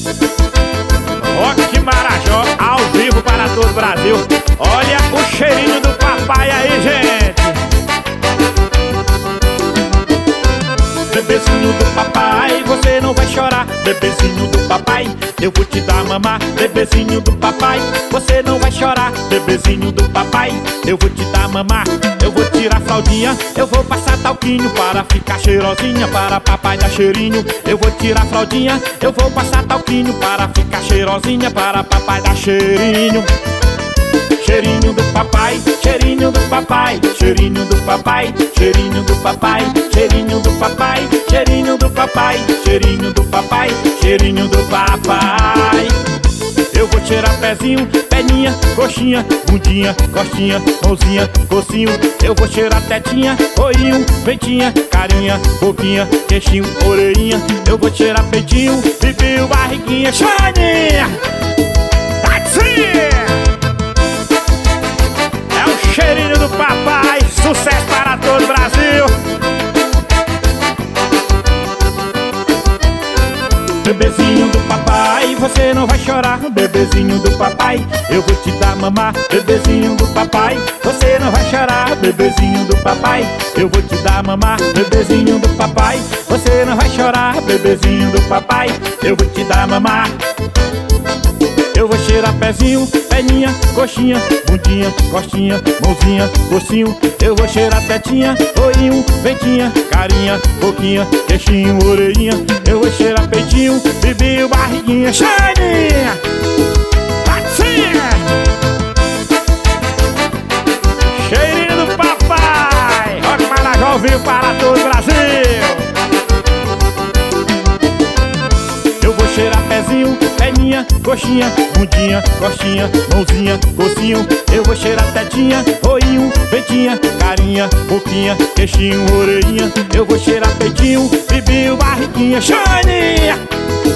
Rock Marajó, ao vivo para todo o Brasil. Olha o cheirinho do papai aí, gente. Bebezinho do papai, você não vai chorar. Bebezinho do papai, eu vou te dar mamar. Bebezinho do papai, você não vai chorar. Bebezinho do papai, eu vou te dar mamar. Eu vou tirar a fraldinha, eu vou passar talquinho para ficar cheirosinha, para papai dar cheirinho. Eu vou tirar a fraldinha, eu vou passar talquinho para ficar cheirosinha, para papai dar cheirinho. Cheirinho do papai, cheirinho do papai, cheirinho do papai, cheirinho do papai, cheirinho do papai, cheirinho do papai, cheirinho do papai, cheirinho do papai. Eu vou cheirar pezinho, perninha, coxinha, bundinha, costinha, mãozinha, cocinho. Eu vou cheirar tetinha, olhinho, ventinha, carinha, boquinha, queixinho, orelhinha. Eu vou cheirar peitinho, bibio, barriguinha, chaninha. Cheirinho do papai, sucesso para todo o Brasil. Bebezinho do papai, você não vai chorar. Bebezinho do papai, eu vou te dar mamar. Bebezinho do papai, você não vai chorar. Bebezinho do papai, eu vou te dar mamar. Bebezinho do papai, você não vai chorar. Bebezinho do papai, eu vou te dar mamar. Eu vou cheirar pezinho, perninha, coxinha, bundinha, costinha, mãozinha, cocinho. Eu vou cheirar tetinha, olhinho, ventinha, carinha, boquinha, queixinho, orelhinha. Eu vou cheirar peitinho, bibio, barriguinha, chaninha. Patinha. Cheirinho do papai, Rock Marajó ao vivo para todo o Brasil. Eu vou cheirar pezinho, perninha, coxinha, bundinha, costinha, mãozinha, cocinho. Eu vou cheirar tetinha, olhinho, ventinha, carinha, boquinha, queixinho, orelhinha. Eu vou cheirar peitinho, bibio, barriguinha, chaninha.